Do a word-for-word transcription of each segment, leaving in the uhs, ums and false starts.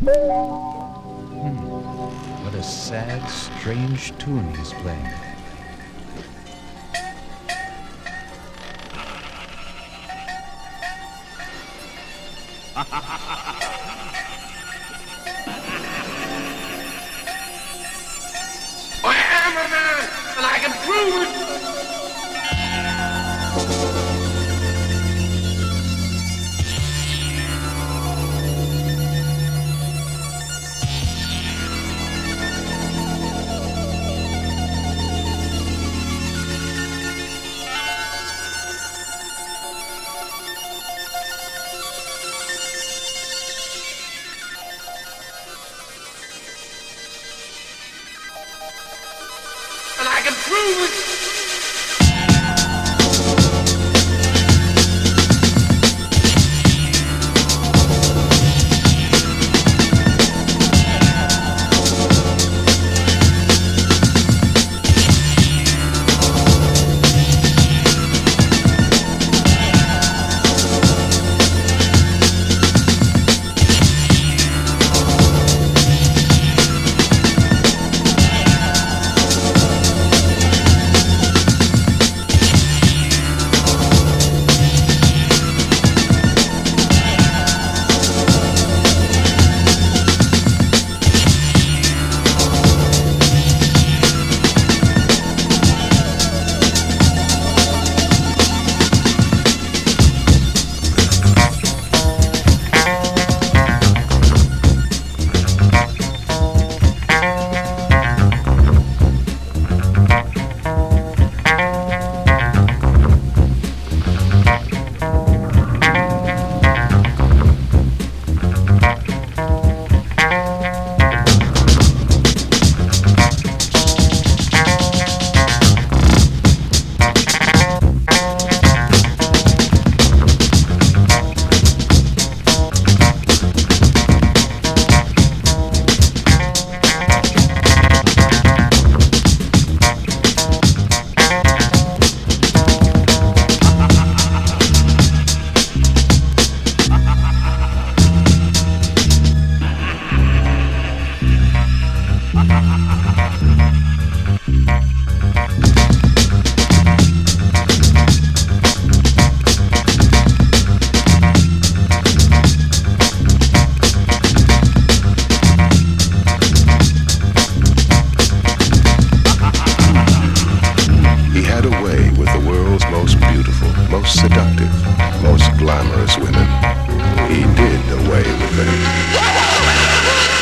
What a sad, strange tune he's playing. I am a man, and I can prove it. And I can prove it. Most seductive, most glamorous women. He did away with them.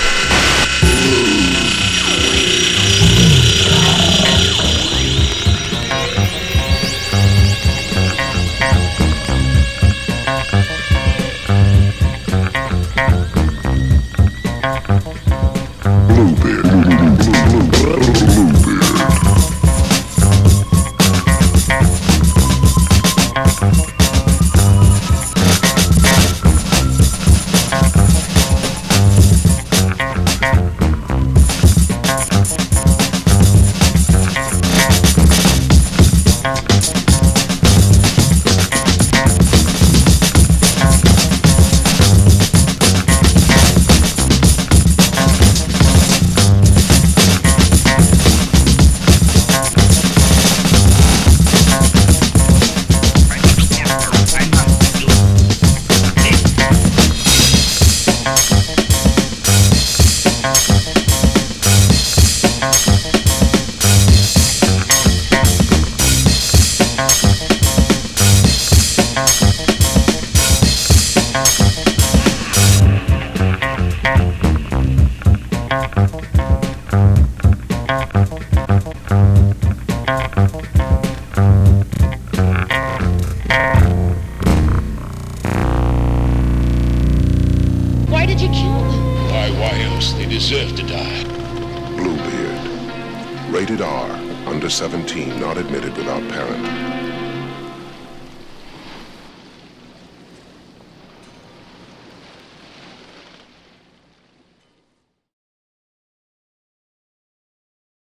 Why did you kill them? Why, why else? They deserve to die. Bluebeard. Rated R. Under seventeen. Not admitted without parent.